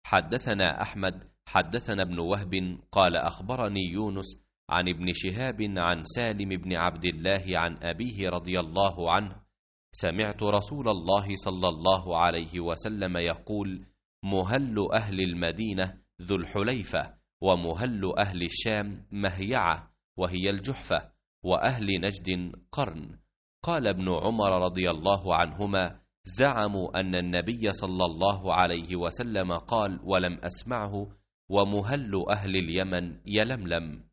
حدثنا أحمد حدثنا ابن وهب قال أخبرني يونس عن ابن شهاب عن سالم بن عبد الله عن أبيه رضي الله عنه: سمعت رسول الله صلى الله عليه وسلم يقول: مهل أهل المدينة ذو الحليفة، ومهل أهل الشام مهيعة وهي الجحفة، وأهل نجد قرن. قال ابن عمر رضي الله عنهما: زعموا أن النبي صلى الله عليه وسلم قال ولم أسمعه: ومهل أهل اليمن يلملم.